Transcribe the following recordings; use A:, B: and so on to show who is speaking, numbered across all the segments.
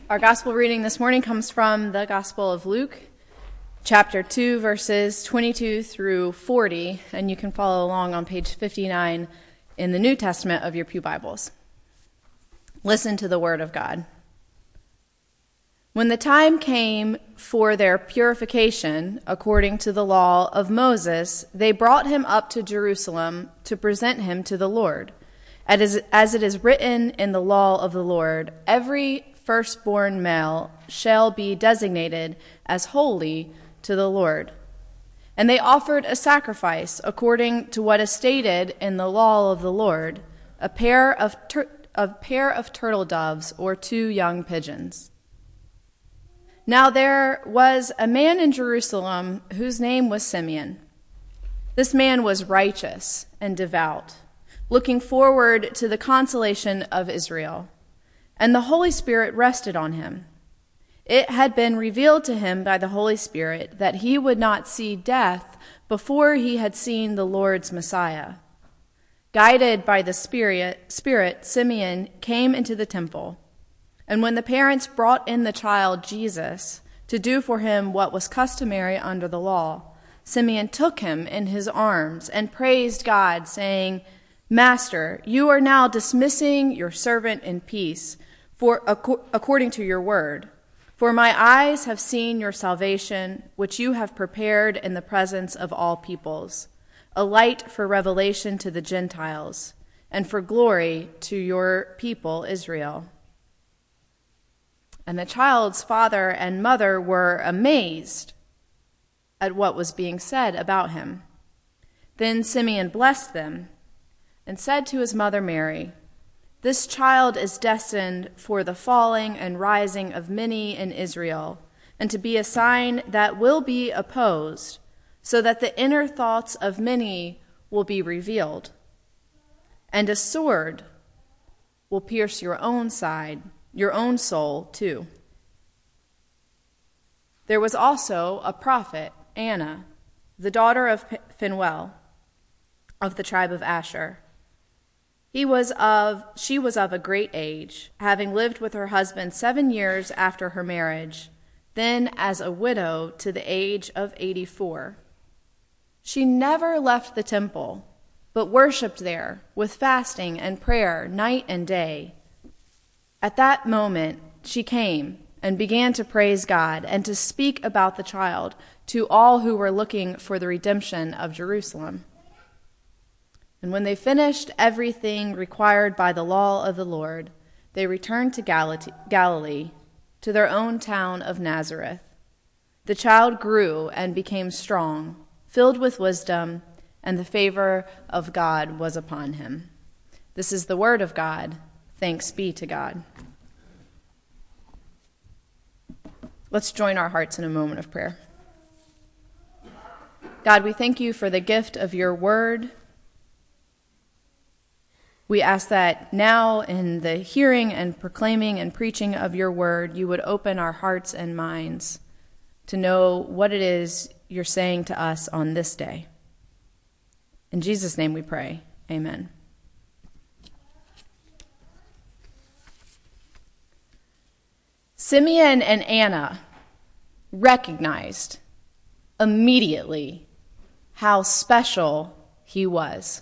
A: Our gospel reading this morning comes from the Gospel of Luke, chapter 2, verses 22 through 40, and you can follow along on page 59 in the New Testament of your pew Bibles. Listen to the word of God. When the time came for their purification, according to the law of Moses, they brought him up to Jerusalem to present him to the Lord. As it is written in the law of the Lord, every firstborn male shall be designated as holy to the Lord. And they offered a sacrifice according to what is stated in the law of the Lord, a pair of turtle doves or 2 young pigeons. Now there was a man in Jerusalem whose name was Simeon. This man was righteous and devout, looking forward to the consolation of Israel. And the Holy Spirit rested on him. It had been revealed to him by the Holy Spirit that he would not see death before he had seen the Lord's Messiah. Guided by the Spirit, Simeon came into the temple. And when the parents brought in the child Jesus to do for him what was customary under the law, Simeon took him in his arms and praised God, saying, "Master, you are now dismissing your servant in peace, according to your word. For my eyes have seen your salvation, which you have prepared in the presence of all peoples, a light for revelation to the Gentiles, and for glory to your people Israel." And the child's father and mother were amazed at what was being said about him. Then Simeon blessed them and said to his mother Mary, "This child is destined for the falling and rising of many in Israel, and to be a sign that will be opposed, so that the inner thoughts of many will be revealed. And a sword will pierce your own side, your own soul too." There was also a prophet, Anna, the daughter of Phanuel, of the tribe of Asher. She was of a great age, having lived with her husband 7 years after her marriage, then as a widow to the age of 84. She never left the temple, but worshipped there with fasting and prayer night and day. At that moment she came and began to praise God and to speak about the child to all who were looking for the redemption of Jerusalem. And when they finished everything required by the law of the Lord, they returned to Galilee, to their own town of Nazareth. The child grew and became strong, filled with wisdom, and the favor of God was upon him. This is the word of God. Thanks be to God. Let's join our hearts in a moment of prayer. God, we thank you for the gift of your word. We ask that now in the hearing and proclaiming and preaching of your word, you would open our hearts and minds to know what it is you're saying to us on this day. In Jesus' name we pray. Amen. Simeon and Anna recognized immediately how special he was.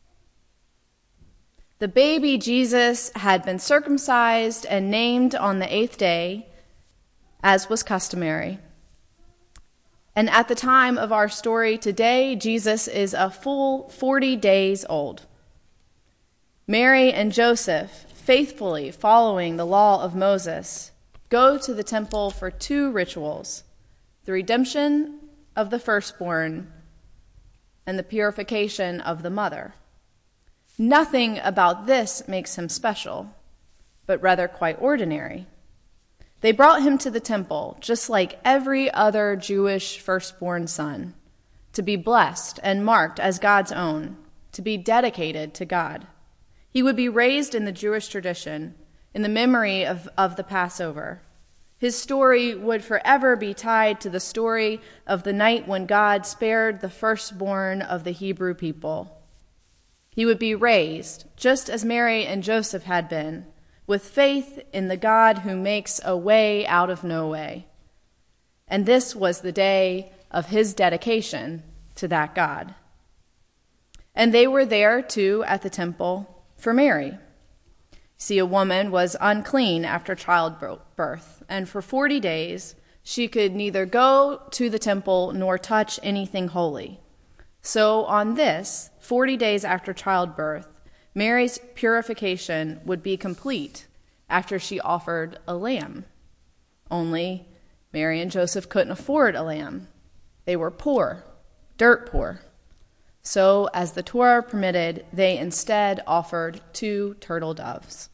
A: The baby Jesus had been circumcised and named on the 8th day, as was customary. And at the time of our story today, Jesus is a full 40 days old. Mary and Joseph, faithfully following the law of Moses, go to the temple for 2 rituals: the redemption of the firstborn and the purification of the mother. Nothing about this makes him special, but rather quite ordinary. They brought him to the temple, just like every other Jewish firstborn son, to be blessed and marked as God's own, to be dedicated to God. He would be raised in the Jewish tradition, in the memory of the Passover. His story would forever be tied to the story of the night when God spared the firstborn of the Hebrew people. He would be raised, just as Mary and Joseph had been, with faith in the God who makes a way out of no way. And this was the day of his dedication to that God. And they were there, too, at the temple for Mary. See, a woman was unclean after childbirth, and for 40 days she could neither go to the temple nor touch anything holy. So on this, 40 days after childbirth, Mary's purification would be complete after she offered a lamb. Only Mary and Joseph couldn't afford a lamb. They were poor, dirt poor. So, as the Torah permitted, they instead offered 2 turtle doves.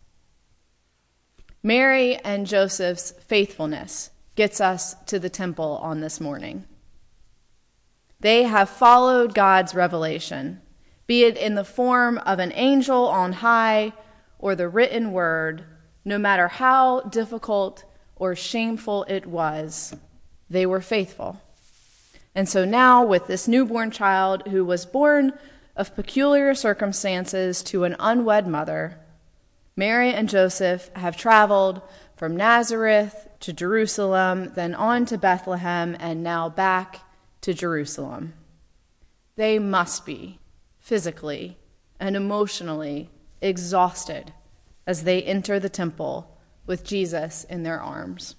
A: Mary and Joseph's faithfulness gets us to the temple on this morning. They have followed God's revelation, be it in the form of an angel on high or the written word, no matter how difficult or shameful it was, they were faithful. And so now, with this newborn child who was born of peculiar circumstances to an unwed mother, Mary and Joseph have traveled from Nazareth to Jerusalem, then on to Bethlehem, and now back to Jerusalem. They must be physically and emotionally exhausted as they enter the temple with Jesus in their arms.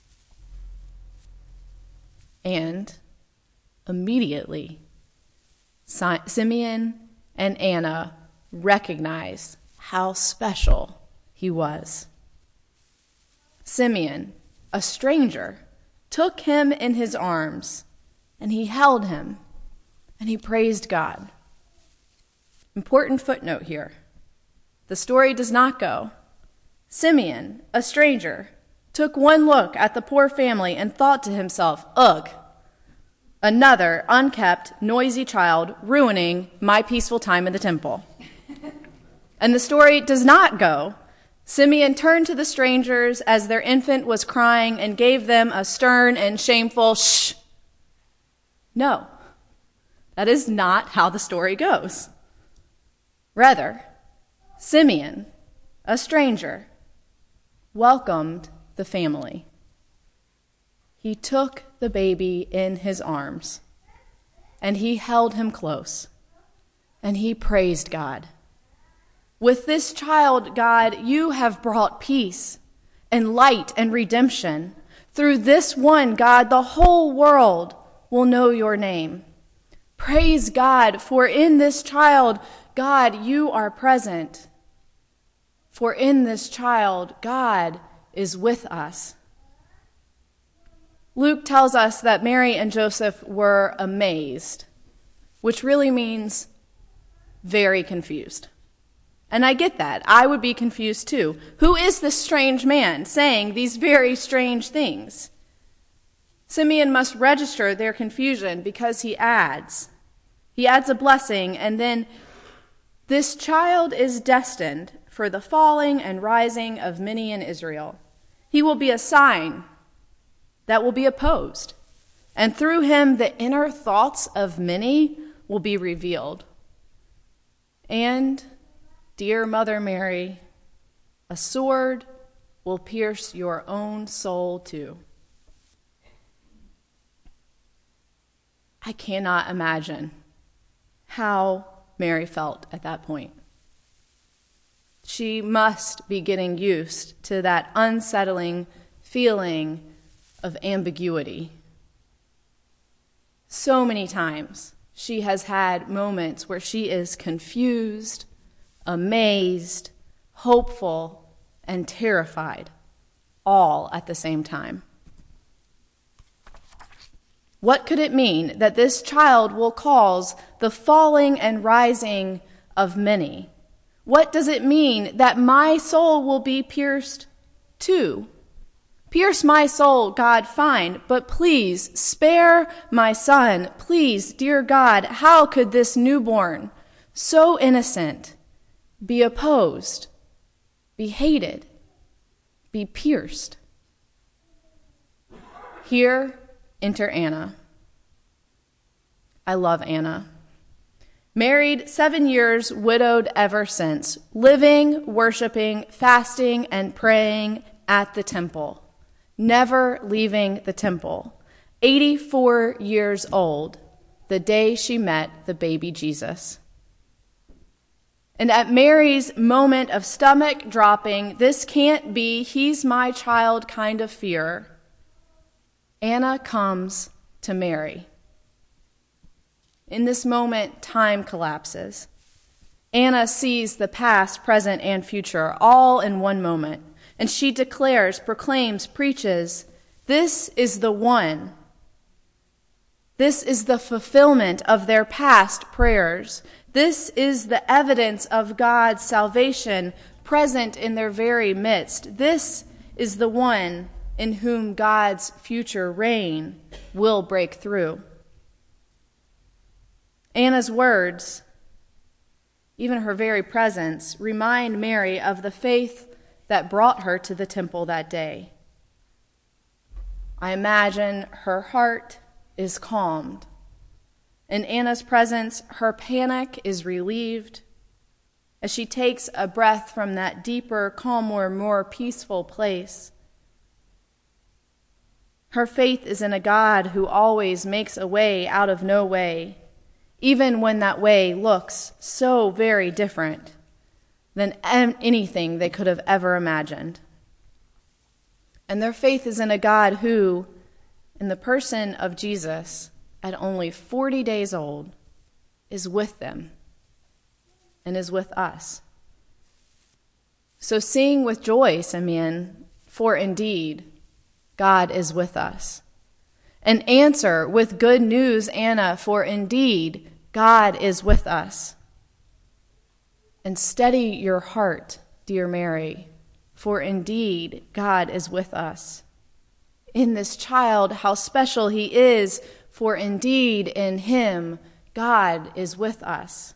A: And immediately, Simeon and Anna recognized how special he was. Simeon, a stranger, took him in his arms, and he held him, and he praised God. Important footnote here. The story does not go, Simeon, a stranger, took one look at the poor family and thought to himself, ugh, another unkept, noisy child ruining my peaceful time in the temple. And the story does not go, Simeon turned to the strangers as their infant was crying and gave them a stern and shameful shh. No, that is not how the story goes. Rather, Simeon, a stranger, welcomed the family. He took the baby in his arms, and he held him close, and he praised God. With this child, God, you have brought peace and light and redemption. Through this one, God, the whole world will know your name. Praise God, for in this child, God, you are present. For in this child, God is with us. Luke tells us that Mary and Joseph were amazed, which really means very confused. And I get that. I would be confused too. Who is this strange man saying these very strange things? Simeon must register their confusion because he adds a blessing, and then this child is destined for the falling and rising of many in Israel. He will be a sign that will be opposed, and through him the inner thoughts of many will be revealed. And, dear Mother Mary, a sword will pierce your own soul too. I cannot imagine how Mary felt at that point. She must be getting used to that unsettling feeling of ambiguity. So many times she has had moments where she is confused, amazed, hopeful, and terrified, all at the same time. What could it mean that this child will cause the falling and rising of many? What does it mean that my soul will be pierced too? Pierce my soul, God, fine, but please spare my son. Please, dear God, how could this newborn, so innocent, be opposed, be hated, be pierced? Here, enter Anna. I love Anna. Married 7 years, widowed ever since, living, worshiping, fasting, and praying at the temple, never leaving the temple. 84 years old, the day she met the baby Jesus. And at Mary's moment of stomach dropping, this can't be, he's my child kind of fear, Anna comes to Mary. In this moment, time collapses. Anna sees the past, present, and future all in one moment, and she declares, proclaims, preaches, this is the one. This is the fulfillment of their past prayers. This is the evidence of God's salvation present in their very midst. This is the one in whom God's future reign will break through. Anna's words, even her very presence, remind Mary of the faith that brought her to the temple that day. I imagine her heart is calmed. In Anna's presence, her panic is relieved as she takes a breath from that deeper, calmer, more peaceful place. Her faith is in a God who always makes a way out of no way, even when that way looks so very different than anything they could have ever imagined. And their faith is in a God who, in the person of Jesus, at only 40 days old, is with them and is with us. So sing with joy, Simeon, for indeed God is with us. And answer with good news, Anna, for indeed God is with us. And steady your heart, dear Mary, for indeed God is with us. In this child, how special he is, for indeed in him God is with us.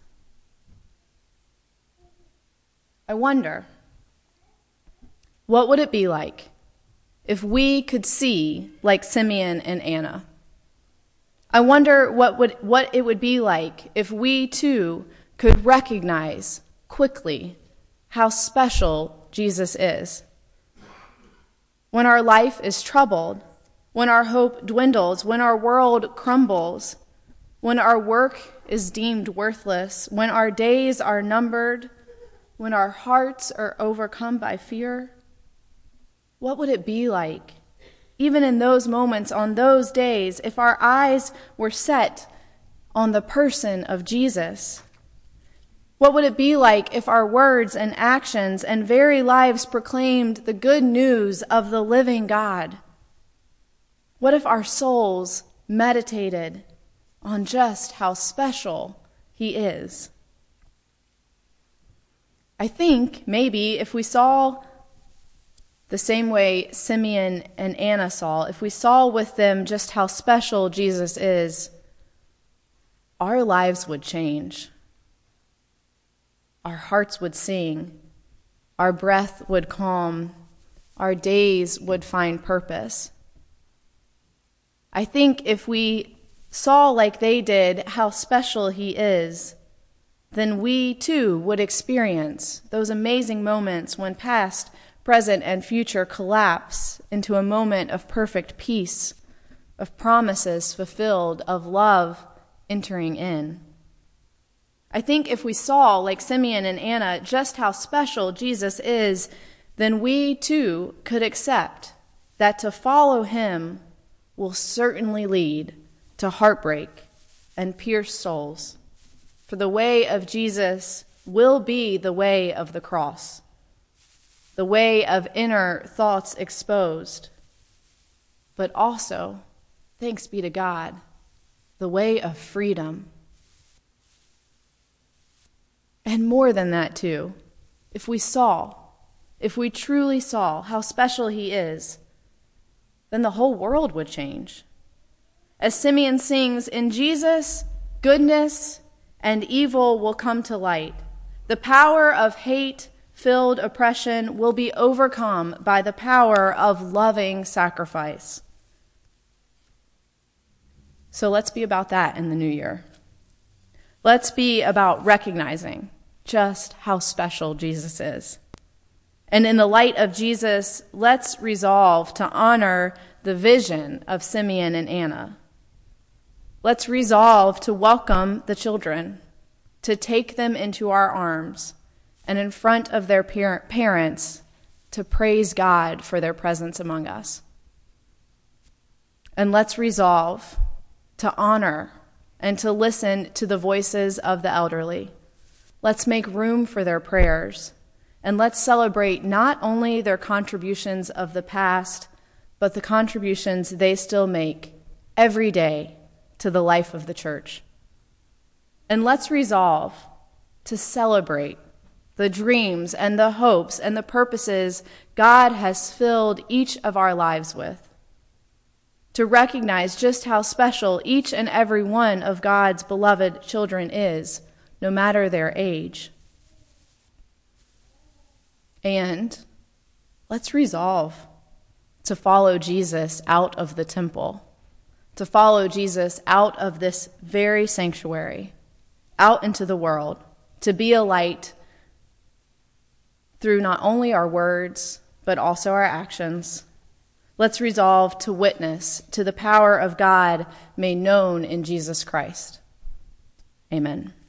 A: I wonder, what would it be like if we could see like Simeon and Anna? I wonder what it would be like if we too could recognize quickly how special Jesus is. When our life is troubled, when our hope dwindles, when our world crumbles, when our work is deemed worthless, when our days are numbered, when our hearts are overcome by fear, what would it be like, even in those moments, on those days, if our eyes were set on the person of Jesus? What would it be like if our words and actions and very lives proclaimed the good news of the living God? What if our souls meditated on just how special he is? I think maybe if we saw the same way Simeon and Anna saw, if we saw with them just how special Jesus is, our lives would change. Our hearts would sing, our breath would calm, our days would find purpose. I think if we saw like they did how special he is, then we too would experience those amazing moments when past, present, and future collapse into a moment of perfect peace, of promises fulfilled, of love entering in. I think if we saw, like Simeon and Anna, just how special Jesus is, then we too could accept that to follow him will certainly lead to heartbreak and pierced souls. For the way of Jesus will be the way of the cross, the way of inner thoughts exposed, but also, thanks be to God, the way of freedom. And more than that too, if we truly saw how special he is, then the whole world would change. As Simeon sings, in Jesus, goodness and evil will come to light. The power of hate-filled oppression will be overcome by the power of loving sacrifice. So let's be about that in the new year. Let's be about recognizing just how special Jesus is. And in the light of Jesus, let's resolve to honor the vision of Simeon and Anna. Let's resolve to welcome the children, to take them into our arms, and in front of their parents, to praise God for their presence among us. And let's resolve to honor and to listen to the voices of the elderly. Let's make room for their prayers, and let's celebrate not only their contributions of the past, but the contributions they still make every day to the life of the church. And let's resolve to celebrate the dreams and the hopes and the purposes God has filled each of our lives with, to recognize just how special each and every one of God's beloved children is, no matter their age. And let's resolve to follow Jesus out of the temple, to follow Jesus out of this very sanctuary, out into the world, to be a light through not only our words, but also our actions. Let's resolve to witness to the power of God made known in Jesus Christ. Amen.